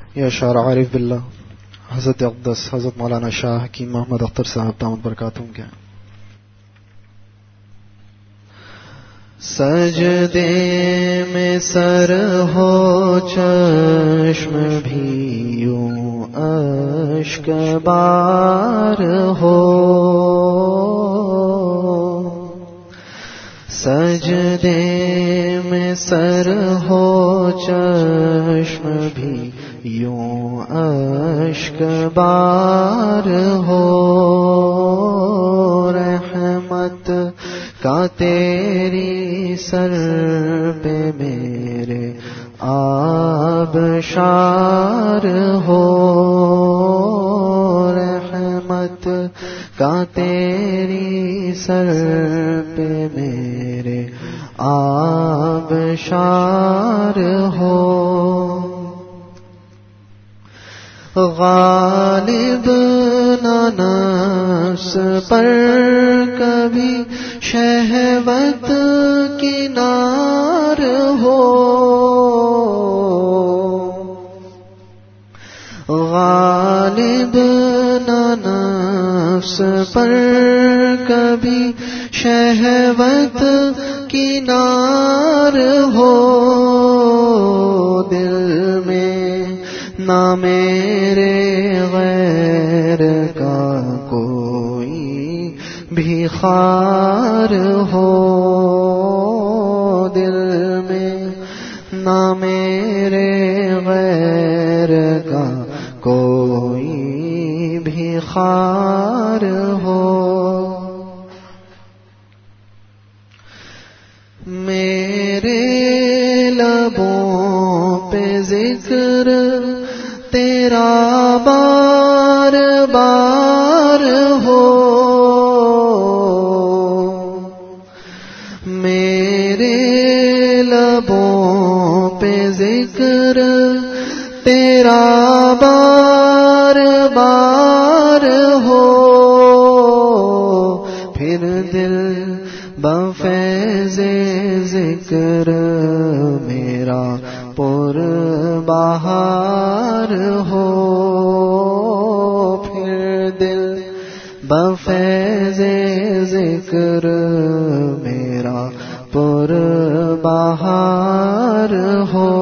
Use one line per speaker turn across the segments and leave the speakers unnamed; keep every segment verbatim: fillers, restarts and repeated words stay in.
یا شاعر عارف باللہ حضرت اقدس حضرت مولانا شاہ حکیم محمد اختر صاحب دامت برکاتہم کے سجدے میں سر ہو چشم بھی یوں اشک بار ہو، سجدے میں سر ہو چشم بھی یوں اشک بار ہو، رحمت کا تیری سر پہ میرے آبشار ہو، رحمت کا تیری سر پہ میرے آبشار ہو، غالب نہ نفس پر کبھی شہوت کی نار ہو، غالب نہ نفس پر کبھی شہوت کی نار ہو، دل میں نہ میرے غیر کا کوئی بھی خار ہو، دل میں نہ میرے غیر کا کوئی بھی خار ہو، میرے لبوں پہ ذکر تیرا بار بار ہو، میرے لبوں پہ ذکر تیرا بار بار ہو، پھر دل بفیض ذکر میرا پر بہار ہو، پھر دل بفیض ذکر میرا پر بہار ہو،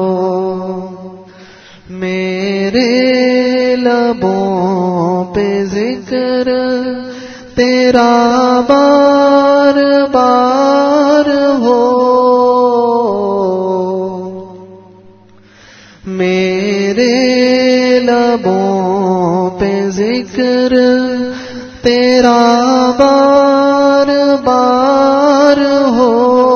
میرے لبوں پہ ذکر تیرا بار بار ہو، میرے لبوں پہ ذکر تیرا بار بار ہو،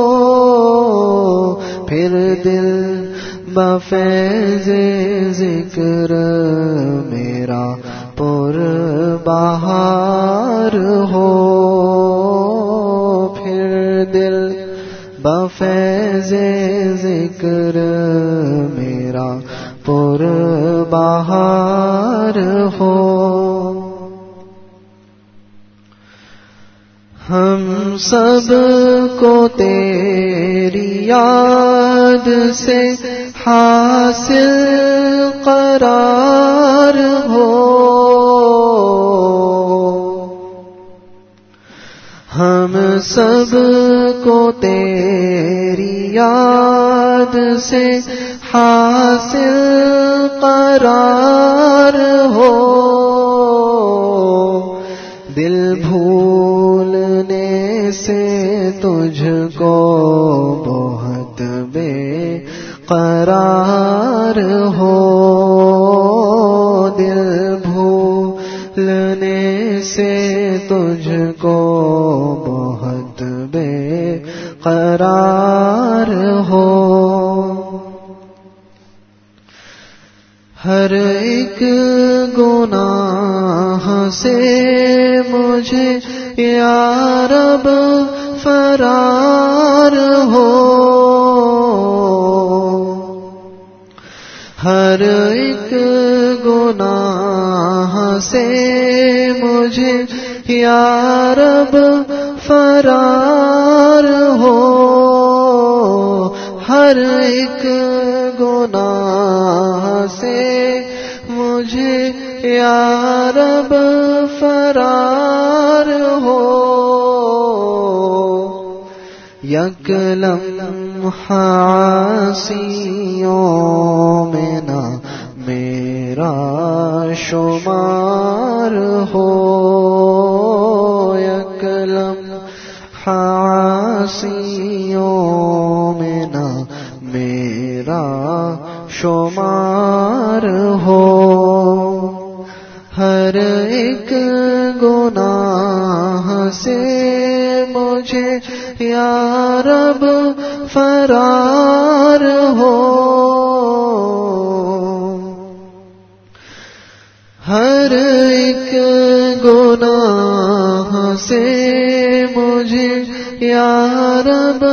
پھر دل بفیض ذکر میرا پر بہار ہو، پھر دل بفیض ذکر میرا پر بہار ہو، ہم سب کو تیری یاد سے حاصل قرار ہو، ہم سب کو تیری یاد سے حاصل قرار ہو، دل بھولنے سے تجھ کو بہت بے قرار ہو، دل بھولنے سے تجھ کو بہت بے قرار ہو، ہر ایک گناہ سے مجھے یا رب فرار ہو، ہر ایک گناہ سے مجھے یا رب فرار ہو، ہر ایک گناہ سے مجھے یا رب فرار ہو، یک لمحہ عاصیوں میں نہ میرا شمار ہو، یک لمحہ عاصیوں میں نہ میرا شمار ہو، ہر ایک گناہ سے مجھے یا رب فرار ہو، ہر ایک گناہ سے مجھے یا رب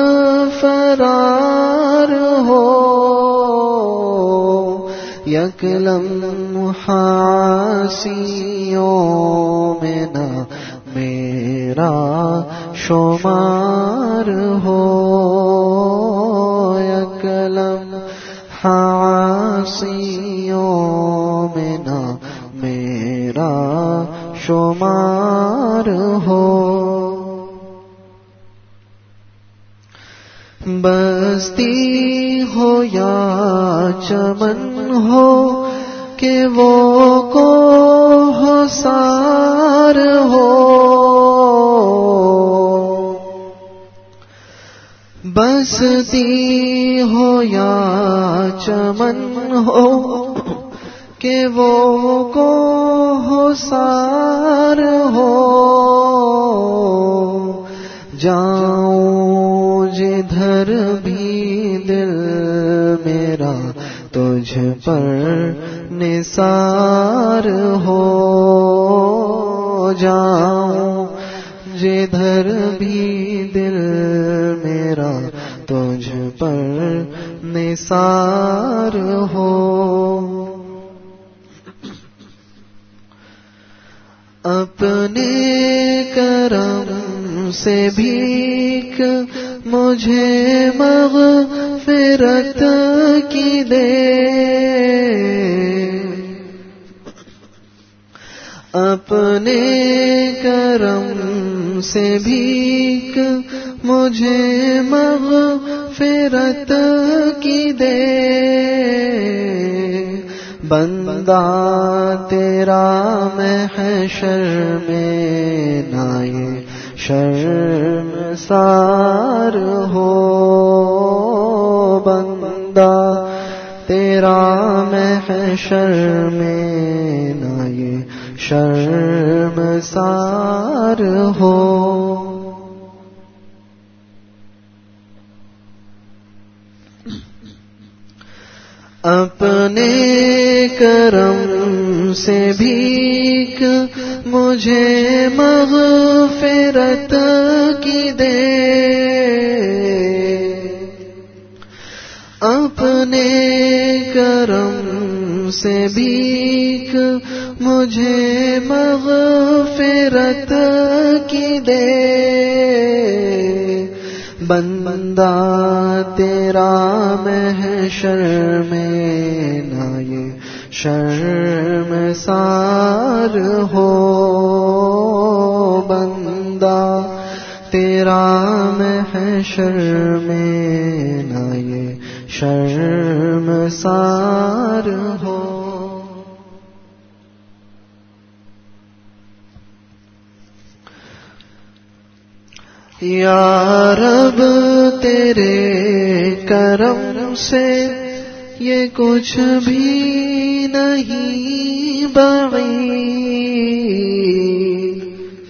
فرار ہو، یک لمحہ عاصیوں میں نہ میرا شمار ہو، یک لمحہ عاصیوں میں نہ میرا شمار ہو، بستی ہو یا چمن ہو کہ وہ کوہسار ہو، بستی ہو یا چمن ہو کہ وہ کوہسار ہو، جاؤں جدھر بھی دل میرا تجھ پر نثار ہو، جاؤں جدھر بھی دل میرا تجھ پر نثار ہو، اپنے کرم سے بھیک مجھے مغفرت کی دے، اپنے کرم سے بھیک مجھے مغفرت کی دے، بندہ تیرا محشر میں نہ یہ شرمسار ہو، بندہ تیرا محشر میں نہ یہ شرمسار ہو، اپنے کرم سے بھیک مجھے مغفرت کی دے، اپنے کرم سے بھیک مجھے مغفرت کی دے، بندہ تیرا محشر میں نہ یہ شرمسار ہو، بندہ تیرا محشر میں نہ یہ شرمسار ہو، یا رب تیرے کرم سے یہ کچھ بھی نہیں بعید،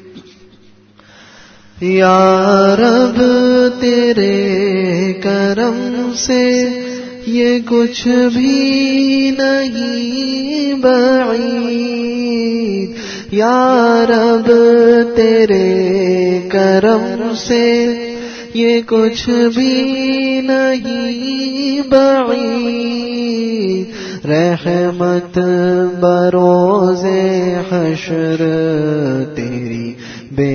یا رب تیرے کرم سے یہ کچھ بھی نہیں بعید، یا رب تیرے کرم سے یہ کچھ بھی نہیں بعید، رحمت بروز حشر تیری بے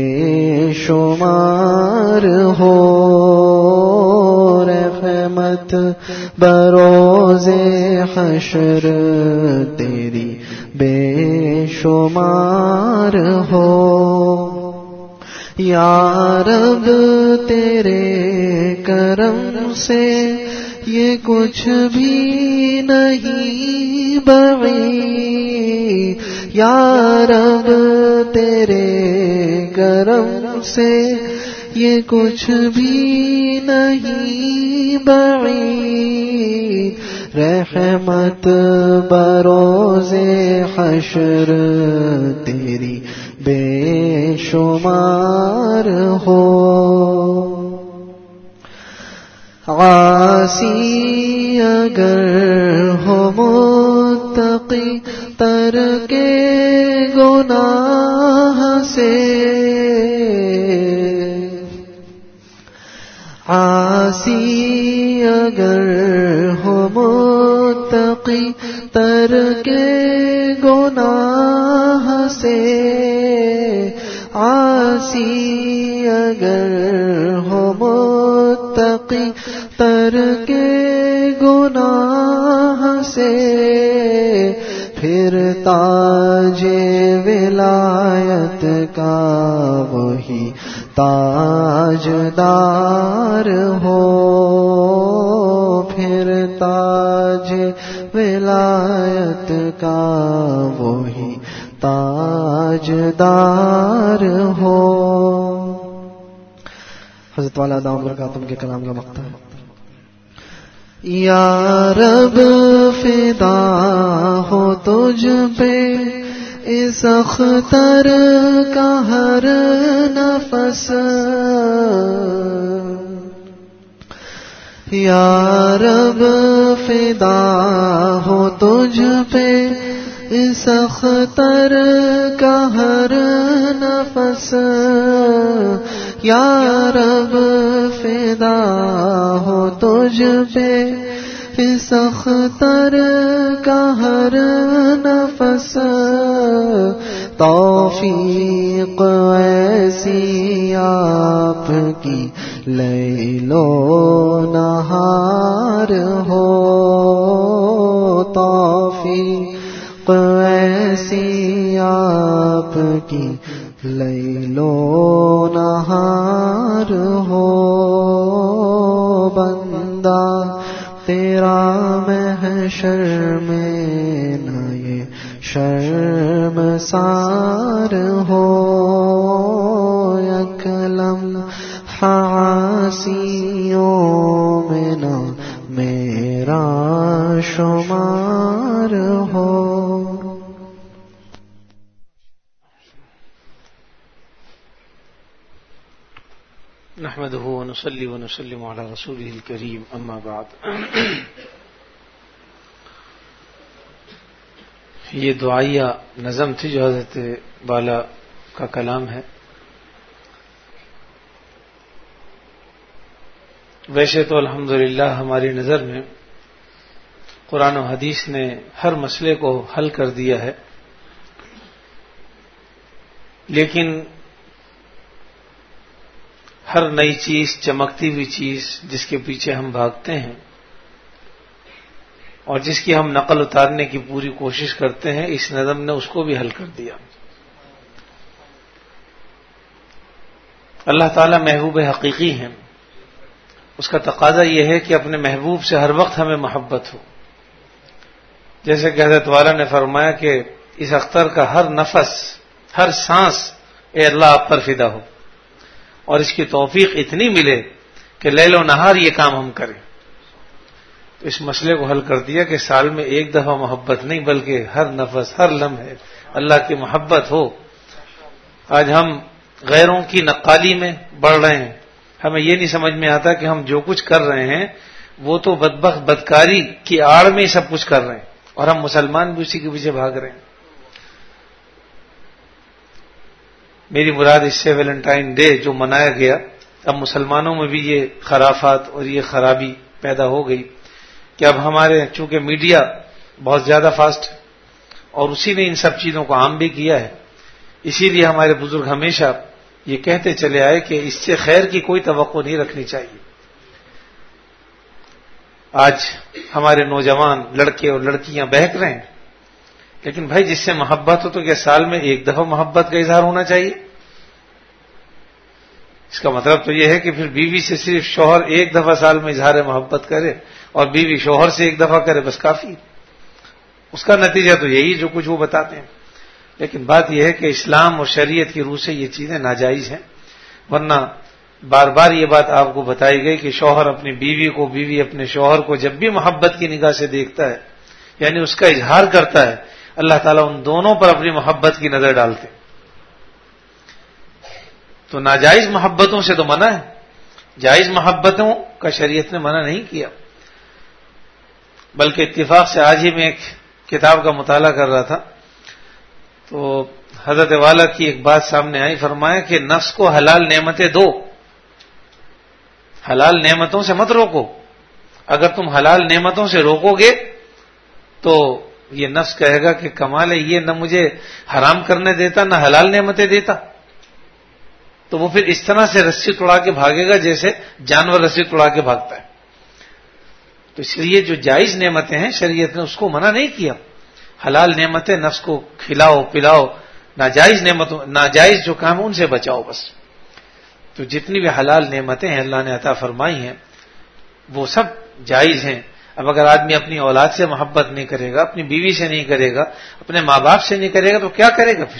شمار ہو، رحمت بروز حشر تیری بے شمار ہو، یا رب تیرے کرم سے یہ کچھ بھی نہیں بعید، یا رب تیرے کرم سے یہ کچھ بھی نہیں بعید، رحمت بروز حشر تیری بے شمار ہو، عاصی اگر ہو متقی ترک گناہ سے، عاصی اگر ہو متقی ترک گناہ سے، عاصی اگر ہو متقی ترک گناہ سے، پھر تاج ولایت کا وہی تاجدار ہو، پھر تاج ولایت کا وہی تاجدار ہو۔ حضرت والا دامت برکاتہم کے کلام کا مقطع ہے۔ یا رب فدا ہو تجھ پہ اس اختر کا ہر نفس، یا رب فدا ہو تجھ پہ اس اختر کا ہر نفس، یا رب فدا ہو تجھ پہ اس اختر کا ہر نفس، توفیق ایسی آپ کی لیل و نہار ہو، توفیق ایسی آپ کی لیل و نہار ہو، بندہ تیرا محشر میں نہ یہ شرمسار ہو، یک لمحہ عاصیوں میں نہ میرا شمار ہو۔
نحمده ونصلي ونسلم على رسوله الكريم، اما بعد۔ یہ دعائیہ نظم تھی جو حضرت بالا کا کلام ہے۔ ویسے تو الحمدللہ ہماری نظر میں قرآن و حدیث نے ہر مسئلے کو حل کر دیا ہے، لیکن ہر نئی چیز، چمکتی ہوئی چیز جس کے پیچھے ہم بھاگتے ہیں اور جس کی ہم نقل اتارنے کی پوری کوشش کرتے ہیں، اس نظم نے اس کو بھی حل کر دیا۔ اللہ تعالیٰ محبوب حقیقی ہیں، اس کا تقاضا یہ ہے کہ اپنے محبوب سے ہر وقت ہمیں محبت ہو، جیسے کہ حضرت والا نے فرمایا کہ اس اختر کا ہر نفس، ہر سانس اے اللہ آپ پر فدا ہو، اور اس کی توفیق اتنی ملے کہ لیل و نہار یہ کام ہم کریں۔ تو اس مسئلے کو حل کر دیا کہ سال میں ایک دفعہ محبت نہیں بلکہ ہر نفس، ہر لمحے اللہ کی محبت ہو۔ آج ہم غیروں کی نقالی میں بڑھ رہے ہیں، ہمیں یہ نہیں سمجھ میں آتا کہ ہم جو کچھ کر رہے ہیں وہ تو بدبخت بدکاری کی آڑ میں سب کچھ کر رہے ہیں، اور ہم مسلمان بھی اسی کے پیچھے بھاگ رہے ہیں۔ میری مراد اس سے ویلنٹائن ڈے جو منایا گیا، اب مسلمانوں میں بھی یہ خرافات اور یہ خرابی پیدا ہو گئی کہ اب ہمارے چونکہ میڈیا بہت زیادہ فاسٹ ہے اور اسی نے ان سب چیزوں کو عام بھی کیا ہے، اسی لیے ہمارے بزرگ ہمیشہ یہ کہتے چلے آئے کہ اس سے خیر کی کوئی توقع نہیں رکھنی چاہیے۔ آج ہمارے نوجوان لڑکے اور لڑکیاں بہک رہے ہیں، لیکن بھائی جس سے محبت ہو تو کیا سال میں ایک دفعہ محبت کا اظہار ہونا چاہیے؟ اس کا مطلب تو یہ ہے کہ پھر بیوی سے صرف شوہر ایک دفعہ سال میں اظہار محبت کرے اور بیوی شوہر سے ایک دفعہ کرے، بس کافی۔ اس کا نتیجہ تو یہی جو کچھ وہ بتاتے ہیں۔ لیکن بات یہ ہے کہ اسلام اور شریعت کی روح سے یہ چیزیں ناجائز ہیں، ورنہ بار بار یہ بات آپ کو بتائی گئی کہ شوہر اپنی بیوی کو، بیوی اپنے شوہر کو جب بھی محبت کی نگاہ سے دیکھتا ہے، یعنی اس کا اظہار کرتا ہے، اللہ تعالیٰ ان دونوں پر اپنی محبت کی نظر ڈالتے۔ تو ناجائز محبتوں سے تو منع ہے، جائز محبتوں کا شریعت نے منع نہیں کیا۔ بلکہ اتفاق سے آج ہی میں ایک کتاب کا مطالعہ کر رہا تھا تو حضرت والا کی ایک بات سامنے آئی، فرمایا کہ نفس کو حلال نعمتیں دو، حلال نعمتوں سے مت روکو۔ اگر تم حلال نعمتوں سے روکو گے تو یہ نفس کہے گا کہ کمال ہے، یہ نہ مجھے حرام کرنے دیتا نہ حلال نعمتیں دیتا، تو وہ پھر اس طرح سے رسی توڑا کے بھاگے گا جیسے جانور رسی توڑا کے بھاگتا ہے۔ تو اس لیے جو جائز نعمتیں ہیں شریعت نے اس کو منع نہیں کیا، حلال نعمتیں نفس کو کھلاؤ پلاؤ، ناجائز نعمتوں ناجائز جو کام ان سے بچاؤ بس۔ تو جتنی بھی حلال نعمتیں ہیں اللہ نے عطا فرمائی ہیں وہ سب جائز ہیں۔ اب اگر آدمی اپنی اولاد سے محبت نہیں کرے گا، اپنی بیوی سے نہیں کرے گا، اپنے ماں باپ سے نہیں کرے گا تو کیا کرے گا پھر؟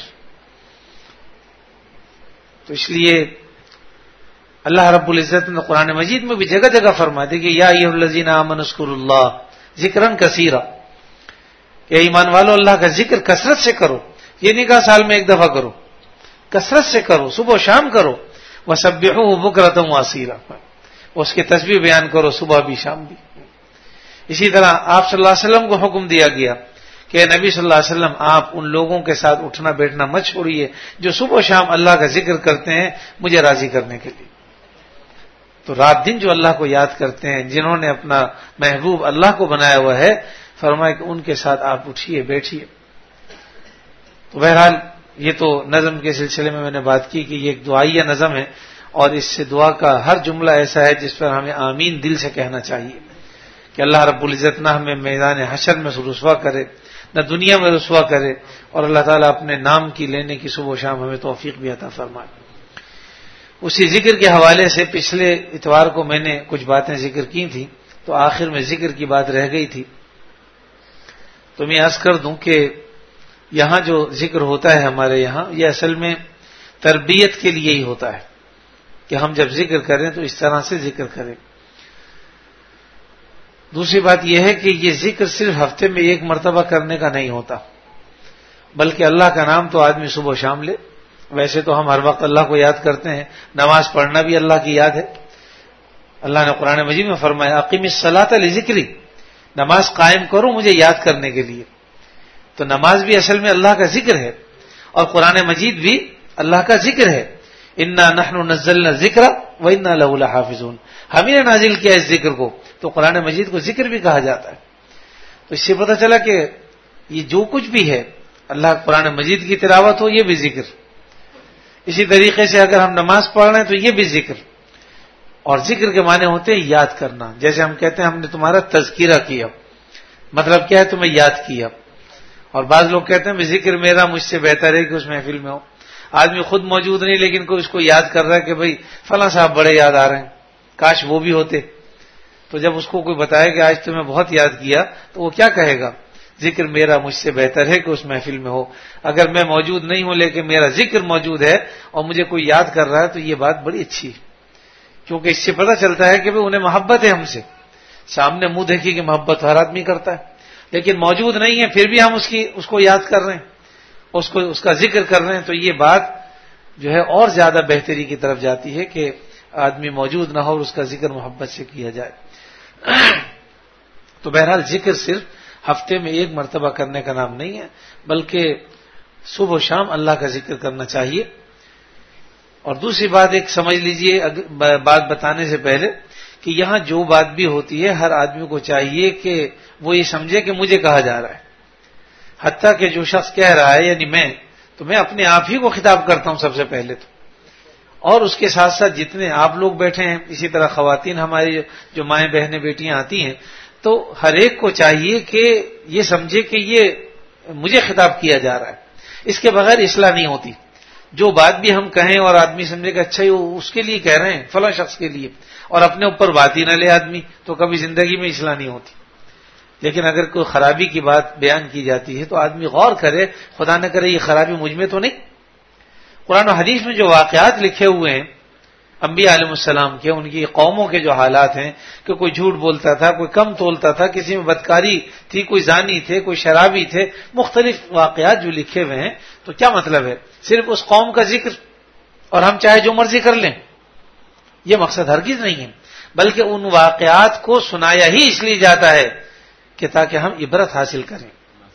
تو اس لیے اللہ رب العزت نے قرآن مجید میں بھی جگہ جگہ فرما دی کہ یا ایھا الذین آمنوا اذکروا اللہ ذکرا کثیرا، کہ ایمان والو اللہ کا ذکر کثرت سے کرو، یہ نہیں کہا سال میں ایک دفعہ کرو، کثرت سے کرو، صبح و شام کرو، وسبحوہ بکرۃ واصیلا، اس کے تسبیح بیان کرو صبح بھی شام بھی۔ اسی طرح آپ صلی اللہ علیہ وسلم کو حکم دیا گیا کہ نبی صلی اللہ علیہ وسلم آپ ان لوگوں کے ساتھ اٹھنا بیٹھنا مت چھوڑیے جو صبح و شام اللہ کا ذکر کرتے ہیں مجھے راضی کرنے کے لیے۔ تو رات دن جو اللہ کو یاد کرتے ہیں، جنہوں نے اپنا محبوب اللہ کو بنایا ہوا ہے، فرمایا کہ ان کے ساتھ آپ اٹھیے بیٹھیے۔ تو بہرحال یہ تو نظم کے سلسلے میں میں نے بات کی کہ یہ ایک دعائیہ نظم ہے، اور اس سے دعا کا ہر جملہ ایسا ہے جس پر ہمیں آمین دل سے کہنا چاہیے کہ اللہ رب العزت نہ ہمیں میدان حشر میں رسوا کرے نہ دنیا میں رسوا کرے، اور اللہ تعالیٰ اپنے نام کی لینے کی صبح و شام ہمیں توفیق بھی عطا فرمائے۔ اسی ذکر کے حوالے سے پچھلے اتوار کو میں نے کچھ باتیں ذکر کی تھیں، تو آخر میں ذکر کی بات رہ گئی تھی، تو میں عرض کر دوں کہ یہاں جو ذکر ہوتا ہے ہمارے یہاں، یہ اصل میں تربیت کے لیے ہی ہوتا ہے کہ ہم جب ذکر کریں تو اس طرح سے ذکر کریں۔ دوسری بات یہ ہے کہ یہ ذکر صرف ہفتے میں ایک مرتبہ کرنے کا نہیں ہوتا، بلکہ اللہ کا نام تو آدمی صبح و شام لے۔ ویسے تو ہم ہر وقت اللہ کو یاد کرتے ہیں، نماز پڑھنا بھی اللہ کی یاد ہے۔ اللہ نے قرآن مجید میں فرمایا اقیم الصلاۃ لذکری، نماز قائم کرو مجھے یاد کرنے کے لیے۔ تو نماز بھی اصل میں اللہ کا ذکر ہے، اور قرآن مجید بھی اللہ کا ذکر ہے۔ انا نحن نزلنا الذکر وانا لہ لحافظون، ہم ہی نے نازل کیا اس ذکر کو، تو قرآن مجید کو ذکر بھی کہا جاتا ہے۔ تو اس سے پتہ چلا کہ یہ جو کچھ بھی ہے اللہ قرآن مجید کی تلاوت ہو، یہ بھی ذکر۔ اسی طریقے سے اگر ہم نماز پڑھ رہے ہیں تو یہ بھی ذکر، اور ذکر کے معنی ہوتے ہیں یاد کرنا۔ جیسے ہم کہتے ہیں ہم نے تمہارا تذکرہ کیا، مطلب کیا ہے؟ تمہیں یاد کیا۔ اور بعض لوگ کہتے ہیں ذکر میرا مجھ سے بہتر ہے کہ اس محفل میں ہو، آدمی خود موجود نہیں لیکن کوئی اس کو یاد کر رہا ہے کہ بھائی فلاں صاحب بڑے یاد آ رہے ہیں، کاش وہ بھی ہوتے۔ تو جب اس کو کوئی بتائے کہ آج تمہیں بہت یاد کیا تو وہ کیا کہے گا؟ ذکر میرا مجھ سے بہتر ہے کہ اس محفل میں ہو۔ اگر میں موجود نہیں ہوں لیکن میرا ذکر موجود ہے اور مجھے کوئی یاد کر رہا ہے تو یہ بات بڑی اچھی ہے، کیونکہ اس سے پتہ چلتا ہے کہ انہیں محبت ہے ہم سے۔ سامنے منہ دیکھی کہ محبت ہر آدمی کرتا ہے، لیکن موجود نہیں ہے پھر بھی ہم اس کی اس کو یاد کر رہے ہیں، اس کو اس کا ذکر کر رہے ہیں، تو یہ بات جو ہے اور زیادہ بہتری کی طرف جاتی ہے کہ آدمی موجود نہ ہو اور اس کا ذکر محبت سے کیا جائے۔ تو بہرحال ذکر صرف ہفتے میں ایک مرتبہ کرنے کا نام نہیں ہے، بلکہ صبح و شام اللہ کا ذکر کرنا چاہیے۔ اور دوسری بات ایک سمجھ لیجئے بات بتانے سے پہلے کہ یہاں جو بات بھی ہوتی ہے ہر آدمی کو چاہیے کہ وہ یہ سمجھے کہ مجھے کہا جا رہا ہے، حتیٰ کہ جو شخص کہہ رہا ہے یعنی میں، تو میں اپنے آپ ہی کو خطاب کرتا ہوں سب سے پہلے تو، اور اس کے ساتھ ساتھ جتنے آپ لوگ بیٹھے ہیں، اسی طرح خواتین ہماری جو مائیں بہنیں بیٹیاں آتی ہیں، تو ہر ایک کو چاہیے کہ یہ سمجھے کہ یہ مجھے خطاب کیا جا رہا ہے، اس کے بغیر اصلاح نہیں ہوتی. جو بات بھی ہم کہیں اور آدمی سمجھے کہ اچھا یہ اس کے لیے کہہ رہے ہیں، فلاں شخص کے لیے، اور اپنے اوپر بات ہی نہ لے آدمی، تو کبھی زندگی میں اصلاح نہیں ہوتی. لیکن اگر کوئی خرابی کی بات بیان کی جاتی ہے تو آدمی غور کرے، خدا نہ کرے یہ خرابی مجھ میں تو نہیں. قرآن و حدیث میں جو واقعات لکھے ہوئے ہیں انبیاء علیہ السلام کے، ان کی قوموں کے جو حالات ہیں کہ کوئی جھوٹ بولتا تھا، کوئی کم تولتا تھا، کسی میں بدکاری تھی، کوئی زانی تھے، کوئی شرابی تھے، مختلف واقعات جو لکھے ہوئے ہیں، تو کیا مطلب ہے؟ صرف اس قوم کا ذکر اور ہم چاہے جو مرضی کر لیں، یہ مقصد ہرگز نہیں ہے، بلکہ ان واقعات کو سنایا ہی اس لیے جاتا ہے کہ تاکہ ہم عبرت حاصل کریں.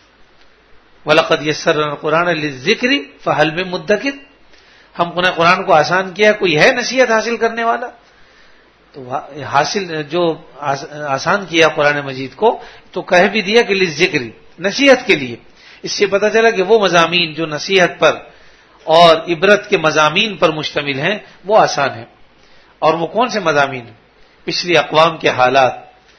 وَلَقَدْ يَسَّرْنَا الْقُرْآنَ لِلذِّكْرِ فَهَلْ مِن مُدَّكِرٍ، ہم نے قرآن کو آسان کیا، کوئی ہے نصیحت حاصل کرنے والا؟ تو حاصل جو آسان کیا قرآن مجید کو، تو کہہ بھی دیا کہ للذکر، نصیحت کے لیے. اس سے پتہ چلا کہ وہ مضامین جو نصیحت پر اور عبرت کے مضامین پر مشتمل ہیں وہ آسان ہیں. اور وہ کون سے مضامین ہیں؟ پچھلی اقوام کے حالات،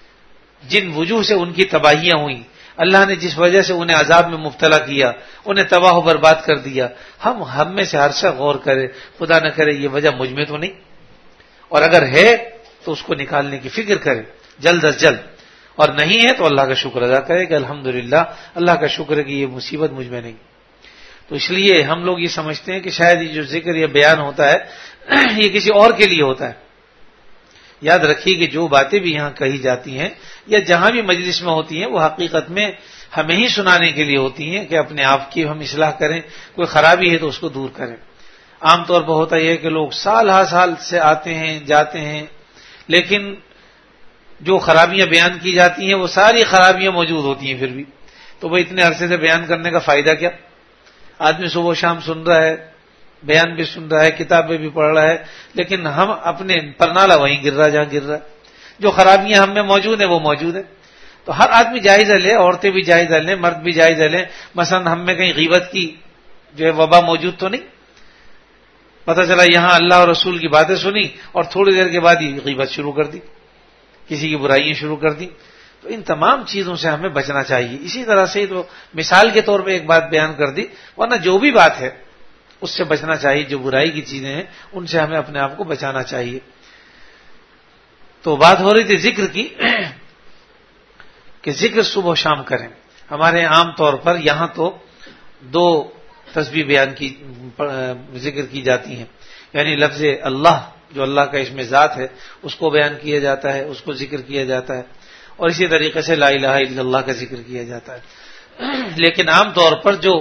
جن وجوہ سے ان کی تباہیاں ہوئیں، اللہ نے جس وجہ سے انہیں عذاب میں مبتلا کیا، انہیں تباہ و برباد کر دیا. ہم ہم میں سے ہر شخص غور کرے، خدا نہ کرے یہ وجہ مجھ میں تو نہیں، اور اگر ہے تو اس کو نکالنے کی فکر کرے جلد از جلد، اور نہیں ہے تو اللہ کا شکر ادا کرے کہ الحمدللہ، اللہ کا شکر ہے کہ یہ مصیبت مجھ میں نہیں. تو اس لیے ہم لوگ یہ سمجھتے ہیں کہ شاید یہ جو ذکر یا بیان ہوتا ہے یہ کسی اور کے لیے ہوتا ہے. یاد رکھیے کہ جو باتیں بھی یہاں کہی جاتی ہیں یا جہاں بھی مجلس میں ہوتی ہیں وہ حقیقت میں ہمیں ہی سنانے کے لیے ہوتی ہیں کہ اپنے آپ کی ہم اصلاح کریں، کوئی خرابی ہے تو اس کو دور کریں. عام طور پر ہوتا یہ ہے کہ لوگ سال ہر سال سے آتے ہیں جاتے ہیں، لیکن جو خرابیاں بیان کی جاتی ہیں وہ ساری خرابیاں موجود ہوتی ہیں پھر بھی. تو وہ اتنے عرصے سے بیان کرنے کا فائدہ کیا؟ آدمی صبح و شام سن رہا ہے، بیان بھی سن رہا ہے، کتابیں بھی پڑھ رہا ہے، لیکن ہم اپنے پرنالا وہیں گر رہا جہاں گر رہا ہے. جو خرابیاں ہم میں موجود ہیں وہ موجود ہیں. تو ہر آدمی جائزہ لے، عورتیں بھی جائزہ لیں، مرد بھی جائزہ لیں. مثلا ہم میں کہیں غیبت کی جو ہے وبا موجود تو نہیں، پتہ چلا یہاں اللہ اور رسول کی باتیں سنی اور تھوڑی دیر کے بعد ہی غیبت شروع کر دی، کسی کی برائیاں شروع کر دی. تو ان تمام چیزوں سے ہمیں بچنا چاہیے. اسی طرح سے تو مثال کے طور پہ ایک بات بیان کر دی، ورنہ جو بھی بات ہے اس سے بچنا چاہیے. جو برائی کی چیزیں ہیں ان سے ہمیں اپنے آپ کو بچانا چاہیے. تو بات ہو رہی تھی ذکر کی کہ ذکر صبح و شام کریں. ہمارے عام طور پر یہاں تو دو تسبیح بیان کی ذکر کی جاتی ہیں، یعنی لفظ اللہ جو اللہ کا اسم ذات ہے اس کو بیان کیا جاتا ہے، اس کو ذکر کیا جاتا ہے، اور اسی طریقے سے لا الہ الا اللہ کا ذکر کیا جاتا ہے. لیکن عام طور پر جو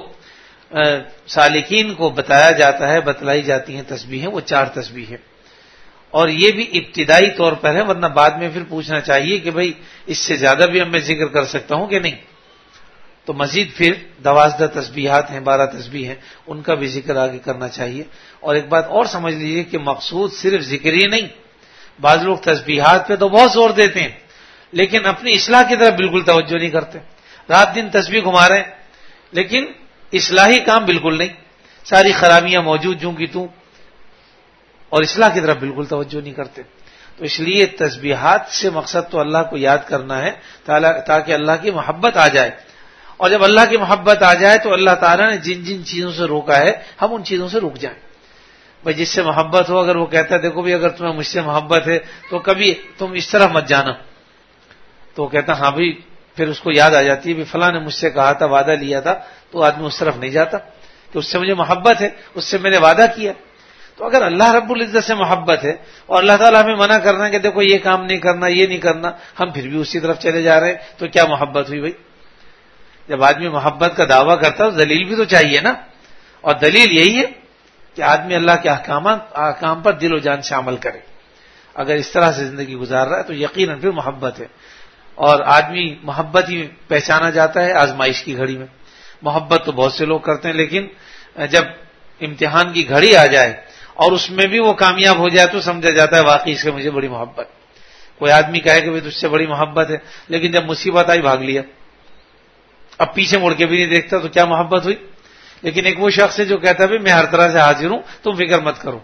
سالکین کو بتایا جاتا ہے، بتلائی جاتی ہیں تسبیحیں، وہ چار تسبیح ہیں. اور یہ بھی ابتدائی طور پر ہے، ورنہ بعد میں پھر پوچھنا چاہیے کہ بھئی اس سے زیادہ بھی ہم میں ذکر کر سکتا ہوں کہ نہیں. تو مزید پھر دوازدہ تسبیحات ہیں، بارہ تسبیح ہیں، ان کا بھی ذکر آگے کرنا چاہیے. اور ایک بات اور سمجھ لیجیے کہ مقصود صرف ذکر ہی نہیں. بعض لوگ تسبیحات پہ تو بہت زور دیتے ہیں لیکن اپنی اصلاح کی طرف بالکل توجہ نہیں کرتے. رات دن تسبیح گھما رہے ہیں لیکن اصلاحی کام بالکل نہیں، ساری خرابیاں موجود جوں کی توں، اور اصلاح کی طرف بالکل توجہ نہیں کرتے. تو اس لیے تسبیحات سے مقصد تو اللہ کو یاد کرنا ہے تاکہ اللہ کی محبت آ جائے. اور جب اللہ کی محبت آ جائے تو اللہ تعالیٰ نے جن جن چیزوں سے روکا ہے ہم ان چیزوں سے رک جائیں. بھائی جس سے محبت ہو، اگر وہ کہتا ہے دیکھو بھی اگر تمہیں مجھ سے محبت ہے تو کبھی تم اس طرح مت جانا، تو وہ کہتا ہاں بھائی، پھر اس کو یاد آ جاتی ہے بھی فلاں نے مجھ سے کہا تھا، وعدہ لیا تھا، تو آدمی اس طرف نہیں جاتا کہ اس سے مجھے محبت ہے، اس سے میں نے وعدہ کیا. تو اگر اللہ رب العزت سے محبت ہے اور اللہ تعالیٰ ہمیں منع کرنا ہے کہ دیکھو یہ کام نہیں کرنا، یہ نہیں کرنا، ہم پھر بھی اسی طرف چلے جا رہے ہیں، تو کیا محبت ہوئی بھائی؟ جب آدمی محبت کا دعویٰ کرتا ہے تو دلیل بھی تو چاہیے نا. اور دلیل یہی ہے کہ آدمی اللہ کے احکامات احکام پر دل و جان سے عمل کرے. اگر اس طرح سے زندگی گزار رہا ہے تو یقیناً پھر محبت ہے. اور آدمی محبت ہی پہچانا جاتا ہے آزمائش کی گھڑی میں. محبت تو بہت سے لوگ کرتے ہیں لیکن جب امتحان کی گھڑی آ جائے اور اس میں بھی وہ کامیاب ہو جائے تو سمجھا جاتا ہے واقعی اس سے مجھے بڑی محبت. کوئی آدمی کہے کہ تجھ سے بڑی محبت ہے لیکن جب مصیبت آئی بھاگ لیا، اب پیچھے مڑ کے بھی نہیں دیکھتا، تو کیا محبت ہوئی؟ لیکن ایک وہ شخص ہے جو کہتا ہے میں ہر طرح سے حاضر ہوں، تم فکر مت کرو،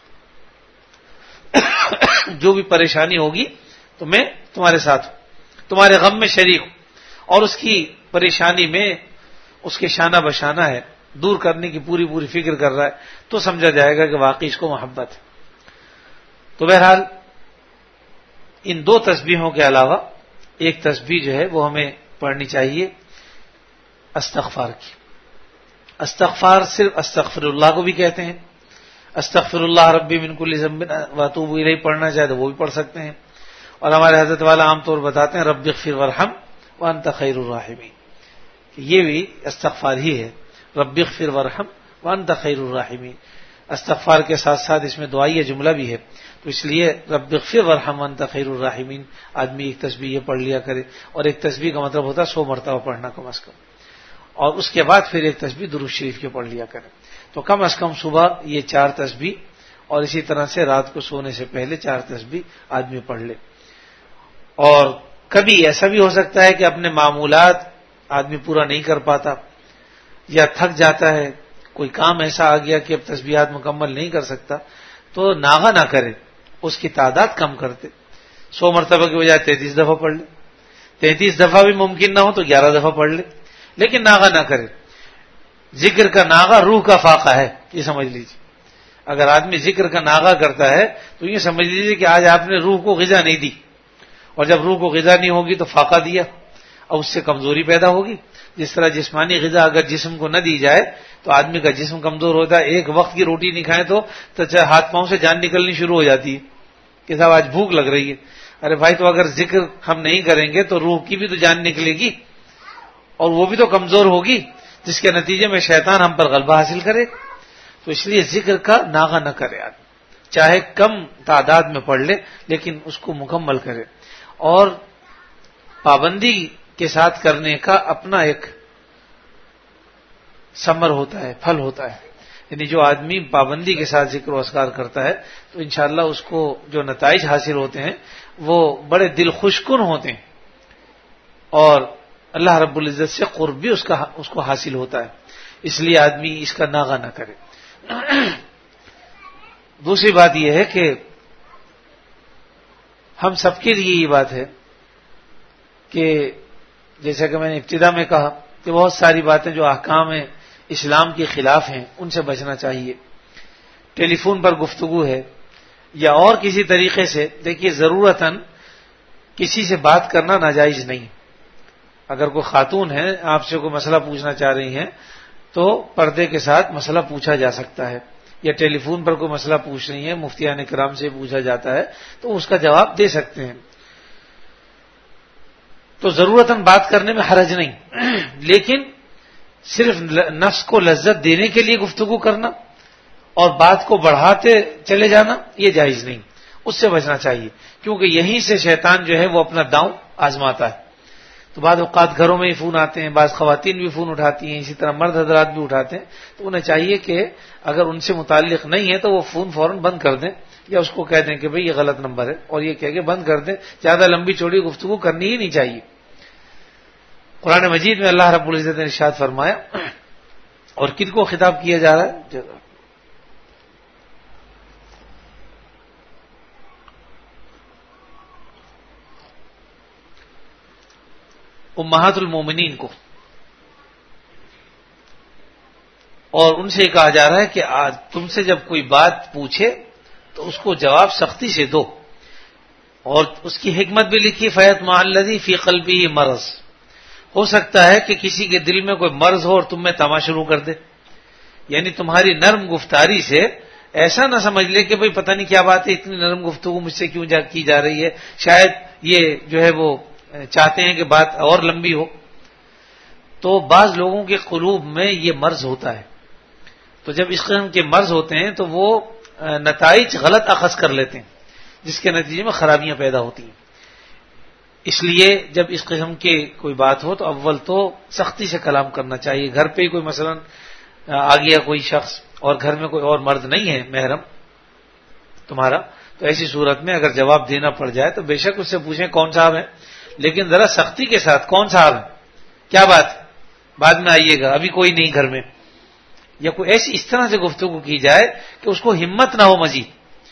جو بھی پریشانی ہوگی تو میں تمہارے ساتھ ہوں. تمہارے غم میں شریک ہو اور اس کی پریشانی میں اس کے شانہ بشانہ ہے، دور کرنے کی پوری پوری فکر کر رہا ہے، تو سمجھا جائے گا کہ واقعی اس کو محبت ہے۔ تو بہرحال ان دو تسبیحوں کے علاوہ ایک تسبیح جو ہے وہ ہمیں پڑھنی چاہیے استغفار کی۔ استغفار صرف استغفر اللہ کو بھی کہتے ہیں، استغفر اللہ ربی من کل ذنب واتوب الیہ پڑھنا چاہے تو وہ بھی پڑھ سکتے ہیں، اور ہمارے حضرت والا عام طور بتاتے ہیں رب اغفر وارحم وانت خیر الراحمین، یہ بھی استغفار ہی ہے، رب اغفر وارحم وانت خیر الراحمین۔ استغفار کے ساتھ ساتھ اس میں دعائیہ جملہ بھی ہے، تو اس لیے رب اغفر وارحم وانت خیر الراحمین آدمی ایک تسبیح یہ پڑھ لیا کرے، اور ایک تسبیح کا مطلب ہوتا ہے سو مرتبہ پڑھنا کم از کم، اور اس کے بعد پھر ایک تسبیح درود شریف کے پڑھ لیا کرے۔ تو کم از کم صبح یہ چار تسبیح، اور اسی طرح سے رات کو سونے سے پہلے چار تسبیح آدمی پڑھ لے۔ اور کبھی ایسا بھی ہو سکتا ہے کہ اپنے معمولات آدمی پورا نہیں کر پاتا یا تھک جاتا ہے، کوئی کام ایسا آ گیا کہ اب تسبیحات مکمل نہیں کر سکتا، تو ناغہ نہ کرے، اس کی تعداد کم کرتے، سو مرتبہ کی بجائے تینتیس دفعہ پڑھ لے، تینتیس دفعہ بھی ممکن نہ ہو تو گیارہ دفعہ پڑھ لے، لیکن ناغہ نہ کرے۔ ذکر کا ناغہ روح کا فاقہ ہے، یہ سمجھ لیجیے۔ اگر آدمی ذکر کا ناغہ کرتا ہے تو یہ سمجھ لیجیے کہ آج آپ نے روح کو غذا نہیں دی، اور جب روح کو غذا نہیں ہوگی تو فاقہ دیا، اور اس سے کمزوری پیدا ہوگی۔ جس طرح جسمانی غذا اگر جسم کو نہ دی جائے تو آدمی کا جسم کمزور ہوتا ہے، ایک وقت کی روٹی نہیں کھائے تو ہاتھ پاؤں سے جان نکلنی شروع ہو جاتی ہے کہ صاحب آج بھوک لگ رہی ہے۔ ارے بھائی، تو اگر ذکر ہم نہیں کریں گے تو روح کی بھی تو جان نکلے گی، اور وہ بھی تو کمزور ہوگی، جس کے نتیجے میں شیطان ہم پر غلبہ حاصل کرے۔ تو اس لیے ذکر کا ناغہ نہ کرے آدمی، چاہے کم تعداد میں پڑھ لے لیکن اس کو مکمل کرے، اور پابندی کے ساتھ کرنے کا اپنا ایک ثمر ہوتا ہے، پھل ہوتا ہے۔ یعنی جو آدمی پابندی کے ساتھ ذکر و اذکار کرتا ہے تو انشاءاللہ اس کو جو نتائج حاصل ہوتے ہیں وہ بڑے دل خوشکن ہوتے ہیں، اور اللہ رب العزت سے قرب بھی اس کا اس کو حاصل ہوتا ہے۔ اس لیے آدمی اس کا ناغہ نہ کرے۔ دوسری بات یہ ہے کہ ہم سب کے لیے یہ بات ہے کہ جیسا کہ میں نے ابتدا میں کہا کہ بہت ساری باتیں جو احکام اسلام کے خلاف ہیں ان سے بچنا چاہیے۔ ٹیلی فون پر گفتگو ہے یا اور کسی طریقے سے، دیکھیے ضرورتاً کسی سے بات کرنا ناجائز نہیں۔ اگر کوئی خاتون ہے آپ سے کوئی مسئلہ پوچھنا چاہ رہی ہیں تو پردے کے ساتھ مسئلہ پوچھا جا سکتا ہے، یا ٹیلی فون پر کوئی مسئلہ پوچھ رہی ہیں، مفتیان کرام سے پوچھا جاتا ہے تو اس کا جواب دے سکتے ہیں، تو ضرورتاً بات کرنے میں حرج نہیں، لیکن صرف نفس کو لذت دینے کے لیے گفتگو کرنا اور بات کو بڑھاتے چلے جانا یہ جائز نہیں، اس سے بچنا چاہیے، کیونکہ یہیں سے شیطان جو ہے وہ اپنا داؤں آزماتا ہے۔ تو بعض اوقات گھروں میں ہی فون آتے ہیں، بعض خواتین بھی فون اٹھاتی ہیں، اسی طرح مرد حضرات بھی اٹھاتے ہیں، تو انہیں چاہیے کہ اگر ان سے متعلق نہیں ہے تو وہ فون فوراً بند کر دیں، یا اس کو کہہ دیں کہ بھئی یہ غلط نمبر ہے، اور یہ کہہ کے بند کر دیں۔ زیادہ لمبی چوڑی گفتگو کرنی ہی نہیں چاہیے۔ قرآن مجید میں اللہ رب العزت نے ارشاد فرمایا، اور کن کو خطاب کیا جا رہا ہے؟ امہات المومنین کو، اور ان سے کہا جا رہا ہے کہ آج تم سے جب کوئی بات پوچھے تو اس کو جواب سختی سے دو، اور اس کی حکمت بھی لکھی، فیت مع الذی فی قلبہ مرض، ہو سکتا ہے کہ کسی کے دل میں کوئی مرض ہو اور تم میں تما شروع کر دے، یعنی تمہاری نرم گفتاری سے ایسا نہ سمجھ لے کہ بھئی پتہ نہیں کیا بات ہے، اتنی نرم گفتگو مجھ سے کیوں جا کی جا رہی ہے، شاید یہ جو ہے وہ چاہتے ہیں کہ بات اور لمبی ہو۔ تو بعض لوگوں کے قلوب میں یہ مرض ہوتا ہے، تو جب اس قسم کے مرض ہوتے ہیں تو وہ نتائج غلط اخذ کر لیتے ہیں، جس کے نتیجے میں خرابیاں پیدا ہوتی ہیں۔ اس لیے جب اس قسم کی کوئی بات ہو تو اول تو سختی سے کلام کرنا چاہیے۔ گھر پہ ہی کوئی مثلا آ گیا کوئی شخص اور گھر میں کوئی اور مرد نہیں ہے محرم تمہارا، تو ایسی صورت میں اگر جواب دینا پڑ جائے تو بے شک اس سے پوچھیں کون صاحب ہیں، لیکن ذرا سختی کے ساتھ، کون صاحب ہیں، کیا بات، بعد میں آئیے گا، ابھی کوئی نہیں گھر میں، یا کوئی ایسی اس طرح سے گفتگو کی جائے کہ اس کو ہمت نہ ہو مزید،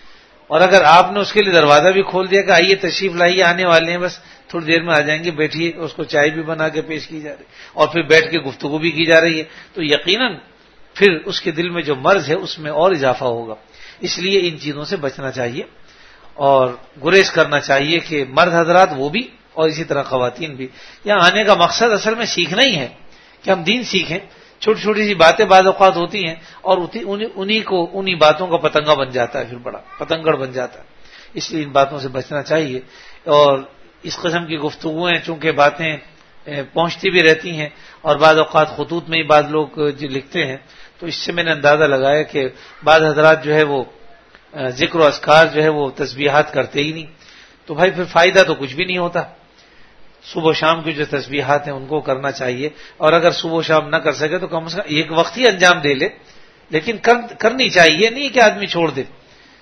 اور اگر آپ نے اس کے لیے دروازہ بھی کھول دیا کہ آئیے تشریف لائیے آنے والے ہیں بس تھوڑی دیر میں آ جائیں گے بیٹھیے، اس کو چائے بھی بنا کے پیش کی جا رہی اور پھر بیٹھ کے گفتگو بھی کی جا رہی ہے، تو یقیناً پھر اس کے دل میں جو مرض ہے اس میں اور اضافہ ہوگا. اس لیے ان چیزوں سے بچنا چاہیے اور گریز کرنا چاہیے کہ مرد حضرات وہ بھی اور اسی طرح خواتین بھی. یہاں آنے کا مقصد اصل میں سیکھنا ہی ہے کہ ہم دین سیکھیں. چھوٹی چھوٹی سی باتیں بعض اوقات ہوتی ہیں اور انہی کو انہی باتوں کا پتنگا بن جاتا ہے، پھر بڑا پتنگڑ بن جاتا ہے. اس لیے ان باتوں سے بچنا چاہیے. اور اس قسم کی گفتگویں چونکہ باتیں پہنچتی بھی رہتی ہیں اور بعض اوقات خطوط میں ہی بعض لوگ جو لکھتے ہیں، تو اس سے میں نے اندازہ لگایا کہ بعض حضرات جو ہے وہ ذکر و اذکار جو ہے وہ تسبیحات کرتے ہی نہیں. تو بھائی پھر فائدہ تو کچھ بھی نہیں ہوتا. صبح و شام کی جو تسبیحات ہیں ان کو کرنا چاہیے، اور اگر صبح و شام نہ کر سکے تو کم از کم ایک وقت ہی انجام دے لے، لیکن کرنی چاہیے، نہیں کہ آدمی چھوڑ دے.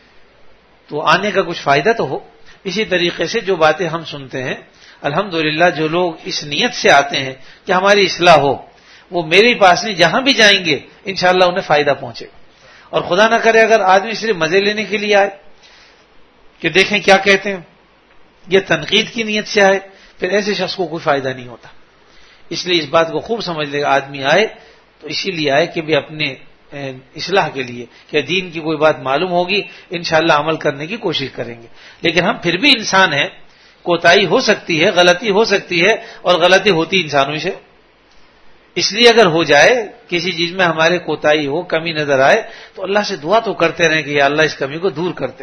تو آنے کا کچھ فائدہ تو ہو. اسی طریقے سے جو باتیں ہم سنتے ہیں الحمدللہ جو لوگ اس نیت سے آتے ہیں کہ ہماری اصلاح ہو، وہ میرے پاس نہیں جہاں بھی جائیں گے انشاءاللہ انہیں فائدہ پہنچے. اور خدا نہ کرے اگر آدمی صرف مزے لینے کے لیے آئے کہ دیکھیں کیا کہتے ہیں، یہ تنقید کی نیت سے آئے، پھر ایسے شخص کو کوئی فائدہ نہیں ہوتا. اس لیے اس بات کو خوب سمجھ لے گا آدمی آئے تو اسی لیے آئے کہ بھی اپنے اصلاح کے لیے، کہ دین کی کوئی بات معلوم ہوگی انشاءاللہ عمل کرنے کی کوشش کریں گے. لیکن ہم پھر بھی انسان ہیں، کوتاہی ہو سکتی ہے، غلطی ہو سکتی ہے، اور غلطی ہوتی انسانوں سے. اس لیے اگر ہو جائے کسی چیز میں ہمارے کوتاہی ہو، کمی نظر آئے، تو اللہ سے دعا تو کرتے رہیں کہ یا اللہ اس کمی کو دور کرتے،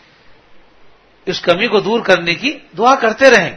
اس کمی کو دور کرنے کی دعا کرتے رہیں،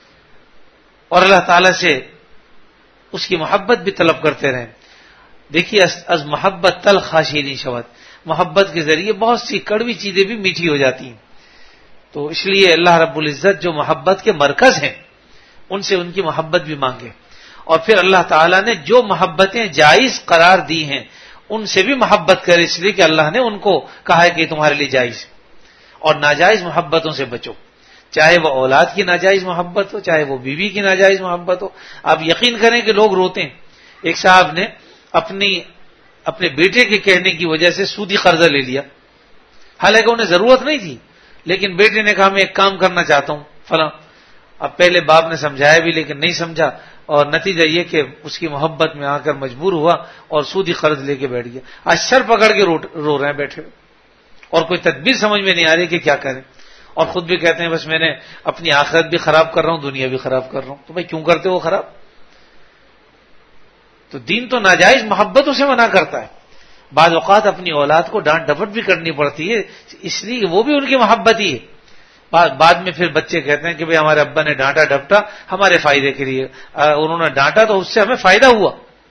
اور اللہ تعالی سے اس کی محبت بھی طلب کرتے رہیں. دیکھیے از محبت تل خاشینی شود، محبت کے ذریعے بہت سی کڑوی چیزیں بھی میٹھی ہو جاتی ہیں. تو اس لیے اللہ رب العزت جو محبت کے مرکز ہیں ان سے ان کی محبت بھی مانگے، اور پھر اللہ تعالیٰ نے جو محبتیں جائز قرار دی ہیں ان سے بھی محبت کرے، اس لیے کہ اللہ نے ان کو کہا ہے کہ تمہارے لیے جائز. اور ناجائز محبتوں سے بچو، چاہے وہ اولاد کی ناجائز محبت ہو، چاہے وہ بیوی کی ناجائز محبت ہو. آپ یقین کریں کہ لوگ روتے ہیں. ایک صاحب نے اپنی اپنے بیٹے کے کہنے کی وجہ سے سودی قرضہ لے لیا، حالانکہ انہیں ضرورت نہیں تھی، لیکن بیٹے نے کہا میں ایک کام کرنا چاہتا ہوں فلاں. اب پہلے باپ نے سمجھایا بھی لیکن نہیں سمجھا، اور نتیجہ یہ کہ اس کی محبت میں آ کر مجبور ہوا اور سودی قرض لے کے بیٹھ گیا. آج سر پکڑ کے رو, رو رہے ہیں بیٹھے، اور کوئی تدبیر سمجھ میں نہیں آ رہی کہ کیا کریں. اور خود بھی کہتے ہیں بس میں نے اپنی آخرت بھی خراب کر رہا ہوں، دنیا بھی خراب کر رہا ہوں. تو بھائی کیوں کرتے ہو خراب؟ تو دین تو ناجائز محبتوں سے منع کرتا ہے. بعض اوقات اپنی اولاد کو ڈانٹ ڈپٹ بھی کرنی پڑتی ہے، اس لیے وہ بھی ان کی محبت ہی ہے. بعد میں پھر بچے کہتے ہیں کہ بھئی ہمارے ابا نے ڈانٹا ڈپٹا ہمارے فائدے کے لیے، انہوں نے ڈانٹا تو اس سے ہمیں فائدہ ہوا،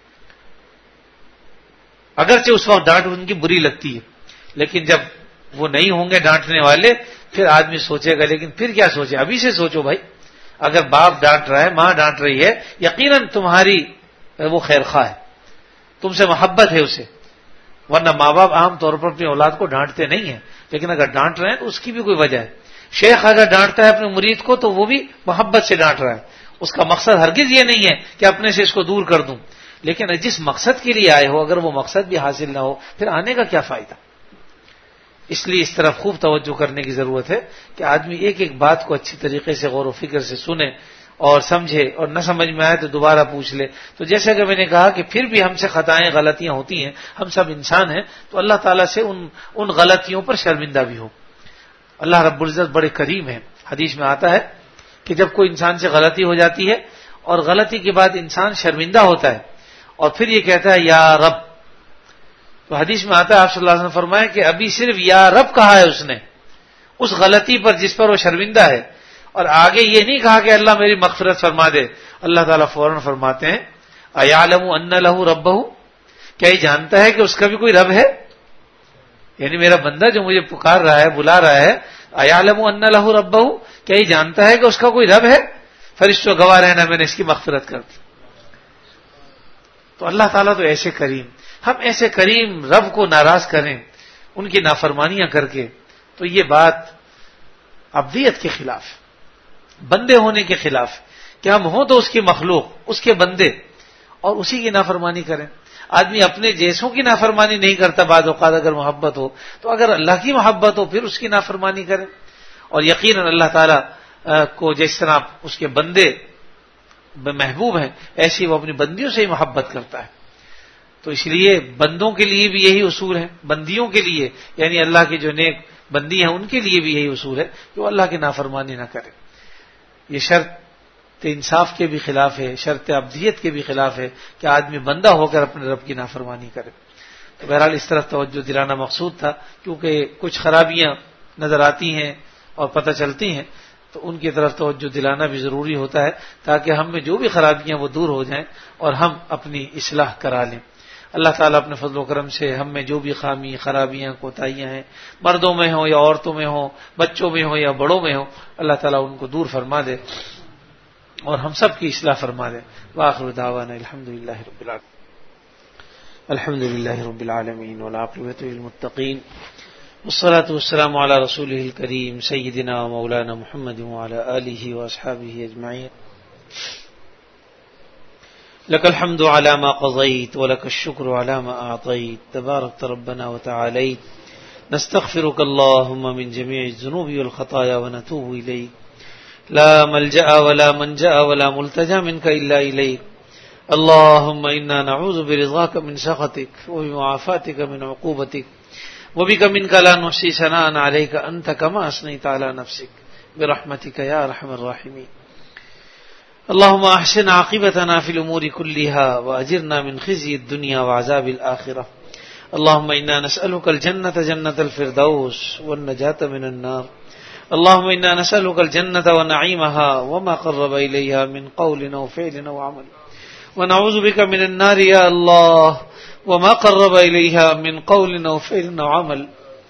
اگرچہ اس وقت ڈانٹ ان کی بری لگتی ہے، لیکن جب وہ نہیں ہوں گے ڈانٹنے والے پھر آدمی سوچے گا. لیکن پھر کیا سوچے؟ ابھی سے سوچو بھائی. اگر باپ ڈانٹ رہا ہے، ماں ڈانٹ رہی ہے، یقیناً تمہاری وہ خیر خواہ ہے، تم سے محبت ہے اسے. ورنہ ماں باپ عام طور پر اپنی اولاد کو ڈانٹتے نہیں ہیں، لیکن اگر ڈانٹ رہے ہیں تو اس کی بھی کوئی وجہ ہے. شیخ اگر ڈانٹتا ہے اپنے مرید کو تو وہ بھی محبت سے ڈانٹ رہا ہے، اس کا مقصد ہرگز یہ نہیں ہے کہ اپنے سے اس کو دور کر دوں. لیکن جس مقصد کے لیے آئے ہو اگر وہ مقصد بھی حاصل نہ ہو پھر آنے کا کیا فائدہ. اس لیے اس طرف خوب توجہ کرنے کی ضرورت ہے کہ آدمی ایک ایک بات کو اچھی طریقے سے غور و فکر سے سنے اور سمجھے، اور نہ سمجھ میں آئے تو دوبارہ پوچھ لے. تو جیسا کہ میں نے کہا کہ پھر بھی ہم سے خطائیں غلطیاں ہوتی ہیں، ہم سب انسان ہیں، تو اللہ تعالیٰ سے ان ان غلطیوں پر شرمندہ بھی ہو. اللہ رب العزت بڑے کریم ہیں. حدیث میں آتا ہے کہ جب کوئی انسان سے غلطی ہو جاتی ہے اور غلطی کے بعد انسان شرمندہ ہوتا ہے اور پھر یہ کہتا ہے یا رب، تو حدیث میں آتا ہے آپ صلی اللہ علیہ وسلم نے فرمایا کہ ابھی صرف یا رب کہا ہے اس نے اس غلطی پر جس پر وہ شرمندہ ہے، اور آگے یہ نہیں کہا کہ اللہ میری مغفرت فرما دے. اللہ تعالیٰ فوراً فرماتے ہیں اَيَعْلَمُ أَنَّ لَهُ رَبَّهُ، کیا یہ جانتا ہے کہ اس کا بھی کوئی رب ہے؟ یعنی میرا بندہ جو مجھے پکار رہا ہے، بلا رہا ہے، اَيَعْلَمُ أَنَّ لَهُ رَبَّهُ، کیا یہ جانتا ہے کہ اس کا کوئی رب ہے؟ فرشتوں گواہ رہنا میں نے اس کی مغفرت کر دی. تو اللہ تعالیٰ تو ایسے کریم، ہم ایسے کریم رب کو ناراض کریں ان کی نافرمانیاں کر کے، تو یہ بات عبدیت کے خلاف، بندے ہونے کے خلاف، کہ ہم ہوں تو اس کی مخلوق، اس کے بندے، اور اسی کی نافرمانی کریں. آدمی اپنے جیسوں کی نافرمانی نہیں کرتا بعض اوقات اگر محبت ہو، تو اگر اللہ کی محبت ہو پھر اس کی نافرمانی کرے. اور یقیناً اللہ تعالیٰ کو جس طرح اس کے بندے محبوب ہیں ایسی وہ اپنی بندیوں سے ہی محبت کرتا ہے. تو اس لیے بندوں کے لیے بھی یہی اصول ہے، بندیوں کے لیے یعنی اللہ کی جو نیک بندی ہیں ان کے لیے بھی یہی اصول ہے کہ وہ اللہ کی نافرمانی نہ کرے. یہ شرط انصاف کے بھی خلاف ہے، شرط عبدیت کے بھی خلاف ہے کہ آدمی بندہ ہو کر اپنے رب کی نافرمانی کرے. تو بہرحال اس طرف توجہ دلانا مقصود تھا، کیونکہ کچھ خرابیاں نظر آتی ہیں اور پتہ چلتی ہیں تو ان کی طرف توجہ دلانا بھی ضروری ہوتا ہے تاکہ ہم میں جو بھی خرابیاں وہ دور ہو جائیں اور ہم اپنی اصلاح کرا لیں. اللہ تعالیٰ اپنے فضل و کرم سے ہم میں جو بھی خامی خرابیاں کوتاہیاں ہیں، مردوں میں ہوں یا عورتوں میں ہوں، بچوں میں ہوں یا بڑوں میں ہوں، اللہ تعالیٰ ان کو دور فرما دے اور ہم سب کی اصلاح فرما دے. وآخر دعوانا الحمد للہ رب العالمین الحمد للہ رب العالمین والعاقبۃ للمتقین والصلاة والسلام علی رسولہ الکریم سیدنا و مولانا محمد وعلی آلہ واصحابہ اجمعین. لك الحمد على ما قضيت ولك الشكر على ما أعطيت تبارك ربنا وتعاليت. نستغفرك اللهم من جميع الذنوب والخطايا ونتوب إليك. لا ملجأ ولا منجأ ولا ملتجأ منك إلا إليك. اللهم إنا نعوذ برضاك من سخطك وبمعافاتك من عقوبتك وبك منك لا نحصي ثناء عليك أنت كما أثنيت على نفسك برحمتك يا أرحم الراحمين. اللهم احسن عاقبتنا في الامور كلها واجرنا من خزي الدنيا وعذاب الاخره. اللهم انا نسالك الجنه جنه الفردوس والنجاه من النار. اللهم انا نسالك الجنه ونعيمها وما قرب اليها من قول او فعل او عمل، ونعوذ بك من النار يا الله وما قرب اليها من قول او فعل او عمل.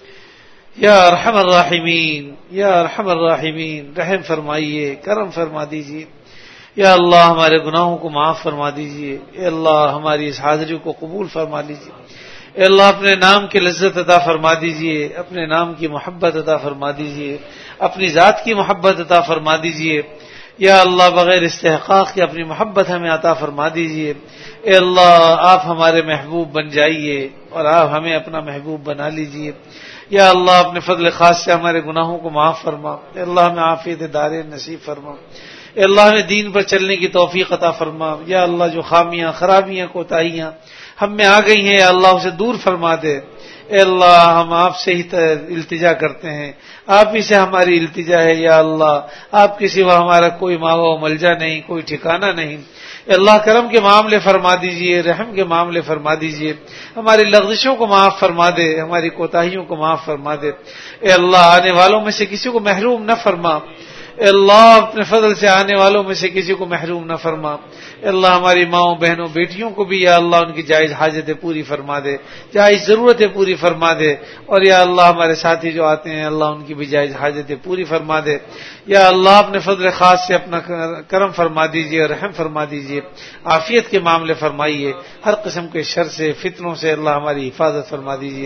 یا ارحم الراحمین یا ارحم الراحمین، رحم فرمائیے، کرم فرما دیجیے. یا اللہ ہمارے گناہوں کو معاف فرما دیجیے. اے اللہ ہماری اس حاضری کو قبول فرما لیجیے. اے اللہ اپنے نام کی لذت عطا فرما دیجیے، اپنے نام کی محبت عطا فرما دیجیے، اپنی ذات کی محبت عطا فرما دیجیے. یا اللہ بغیر استحقاق کے اپنی محبت ہمیں عطا فرما دیجیے. اے اللہ آپ ہمارے محبوب بن جائیے اور آپ ہمیں اپنا محبوب بنا لیجیے. یا اللہ اپنے فضل خاص سے ہمارے گناہوں کو معاف فرما. اے اللہ ہمیں عافیت دارین نصیب فرما. اے اللہ ہمیں دین پر چلنے کی توفیق عطا فرما. یا اللہ جو خامیاں خرابیاں کوتاہیاں ہم میں آ گئی ہیں یا اللہ اسے دور فرما دے. اے اللہ ہم آپ سے ہی التجا کرتے ہیں، آپ ہی سے ہماری التجا ہے. یا اللہ آپ کے سوا ہمارا کوئی ماوا و ملجا نہیں، کوئی ٹھکانہ نہیں. اے اللہ کرم کے معاملے فرما دیجئے، رحم کے معاملے فرما دیجئے. ہماری لغزشوں کو معاف فرما دے، ہماری کوتاہیوں کو معاف فرما دے. اے اللہ آنے والوں میں سے کسی کو محروم نہ فرما. اے اللہ اپنے فضل سے آنے والوں میں سے کسی کو محروم نہ فرما. اے اللہ ہماری ماؤں بہنوں بیٹیوں کو بھی یا اللہ ان کی جائز حاجتیں پوری فرما دے، جائز ضرورتیں پوری فرما دے. اور یا اللہ ہمارے ساتھی جو آتے ہیں اللہ ان کی بھی جائز حاجتیں پوری فرما دے. یا اللہ اپنے فضل خاص سے اپنا کرم فرما دیجیے اور رحم فرما دیجیے. عافیت کے معاملے فرمائیے، ہر قسم کے شر سے فتنوں سے اللہ ہماری حفاظت فرما دیجیے.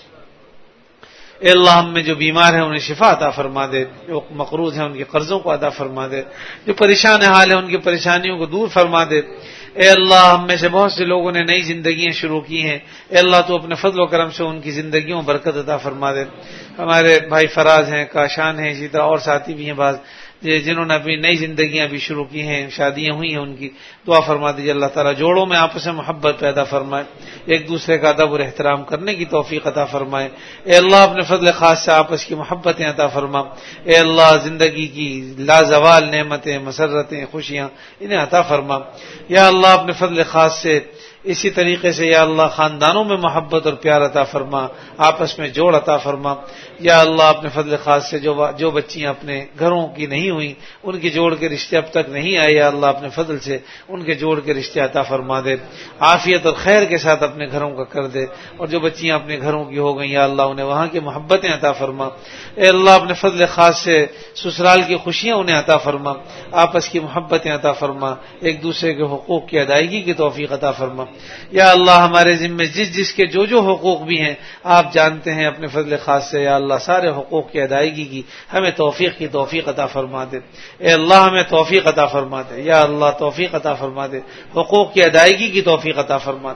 اے اللہ ہم میں جو بیمار ہیں انہیں شفا عطا فرما دے، جو مقروض ہیں ان کے قرضوں کو ادا فرما دے، جو پریشان حال ہیں ان کی پریشانیوں کو دور فرما دے. اے اللہ ہم میں سے بہت سے لوگوں نے نئی زندگیاں شروع کی ہیں، اے اللہ تو اپنے فضل و کرم سے ان کی زندگیوں میں برکت عطا فرما دے. ہمارے بھائی فراز ہیں، کاشان ہیں، اسی طرح اور ساتھی بھی ہیں بعض جنہوں نے اپنی نئی زندگیاں بھی شروع کی ہیں، شادیاں ہوئی ہیں، ان کی دعا فرما دیجیے. اللہ تعالیٰ جوڑوں میں آپس میں محبت پیدا فرمائے، ایک دوسرے کا ادب اور احترام کرنے کی توفیق عطا فرمائے. اے اللہ اپنے فضل خاص سے آپس کی محبتیں عطا فرما. اے اللہ زندگی کی لازوال نعمتیں، مسرتیں، خوشیاں انہیں عطا فرما. یا اللہ اپنے فضل خاص سے اسی طریقے سے یا اللہ خاندانوں میں محبت اور پیار عطا فرما، آپس میں جوڑ عطا فرما. یا اللہ اپنے فضل خاص سے جو جو بچیاں اپنے گھروں کی نہیں ہوئیں ان کے جوڑ کے رشتے اب تک نہیں آئے، یا اللہ اپنے فضل سے ان کے جوڑ کے رشتے عطا فرما دے. عافیت اور خیر کے ساتھ اپنے گھروں کا کر دے. اور جو بچیاں اپنے گھروں کی ہو گئیں یا اللہ انہیں وہاں کی محبتیں عطا فرما. اے اللہ اپنے فضل خاص سے سسرال کی خوشیاں انہیں عطا فرما، آپس کی محبتیں عطا فرما، ایک دوسرے کے حقوق کی ادائیگی کی توفیق عطا فرما. یا اللہ ہمارے ذمے جس جس کے جو جو حقوق بھی ہیں آپ جانتے ہیں، اپنے فضل خاص سے یا اللہ سارے حقوق کی ادائیگی کی ہمیں توفیق کی توفیق عطا فرما دے. اے اللہ ہمیں توفیق عطا فرما دے. یا اللہ توفیق عطا فرما دے، حقوق کی ادائیگی کی توفیق عطا فرما دے.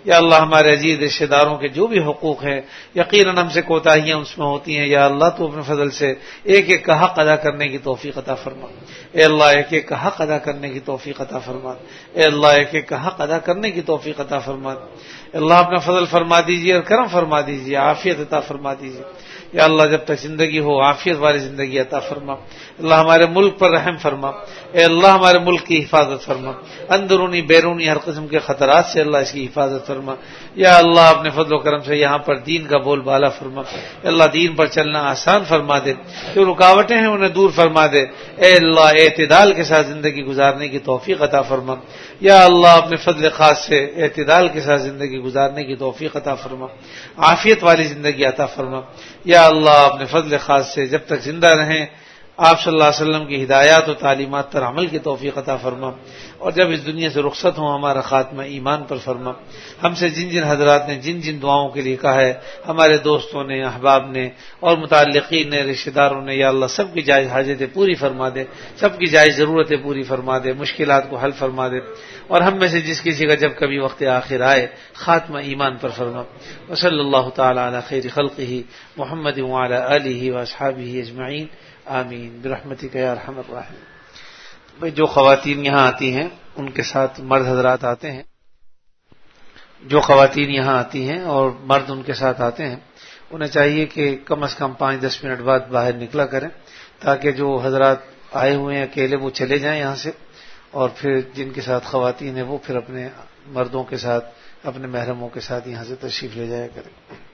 یا اللہ ہمارے عزیز رشتہ داروں کے جو بھی حقوق ہیں یقیناً ہم سے کوتاہیاں اس میں ہوتی ہیں، یا اللہ تو اپنے فضل سے ایک ایک کا حق ادا کرنے کی توفیق عطا فرما، اے اللہ ایک ایک کا حق ادا کرنے کی توفیق عطا فرما، اے اللہ ایک ایک کا حق ادا کرنے کی توفیق عطا فرما، اللہ اپنا فضل فرما دیجیے اور کرم فرما دیجیے، عافیت عطا فرما دیجیے، یا اللہ جب تک زندگی ہو عافیت والی زندگی عطا فرما، اللہ ہمارے ملک پر رحم فرما، اے اللہ ہمارے ملک کی حفاظت فرما، اندرونی بیرونی ہر قسم کے خطرات سے اللہ اس کی حفاظت فرما، یا اللہ اپنے فضل و کرم سے یہاں پر دین کا بول بالا فرما، اے اللہ دین پر چلنا آسان فرما دے، جو رکاوٹیں ہیں انہیں دور فرما دے، اے اللہ اعتدال کے ساتھ زندگی گزارنے کی توفیق عطا فرما، یا اللہ اپنے فضل خاص سے اعتدال کے ساتھ زندگی گزارنے کی توفیق عطا فرما، عافیت والی زندگی عطا فرما، یا اللہ اپنے فضل خاص سے جب تک زندہ رہیں آپ صلی اللہ علیہ وسلم کی ہدایات و تعلیمات پر عمل کی توفیق عطا فرما، اور جب اس دنیا سے رخصت ہوں ہمارا خاتمہ ایمان پر فرما۔ ہم سے جن جن حضرات نے جن جن دعاؤں کے لیے کہا ہے، ہمارے دوستوں نے، احباب نے اور متعلقین نے، رشتہ داروں نے، یا اللہ سب کی جائز حاجتیں پوری فرما دے، سب کی جائز ضرورتیں پوری فرما دے، مشکلات کو حل فرما دے، اور ہم میں سے جس کسی کا جب کبھی وقت آخر آئے خاتمہ ایمان پر فرما۔ وصلی اللہ تعالی علی خیر خلقہ محمد وعلی آلہ واصحابہ اجمعین، آمین برحمتک یا ارحم الراحمین۔ بھئی جو خواتین یہاں آتی ہیں ان کے ساتھ مرد حضرات آتے ہیں، جو خواتین یہاں آتی ہیں اور مرد ان کے ساتھ آتے ہیں انہیں چاہیے کہ کم از کم پانچ دس منٹ بعد باہر نکلا کریں، تاکہ جو حضرات آئے ہوئے ہیں اکیلے وہ چلے جائیں یہاں سے، اور پھر جن کے ساتھ خواتین ہیں وہ پھر اپنے مردوں کے ساتھ، اپنے محرموں کے ساتھ یہاں سے تشریف لے جایا کریں۔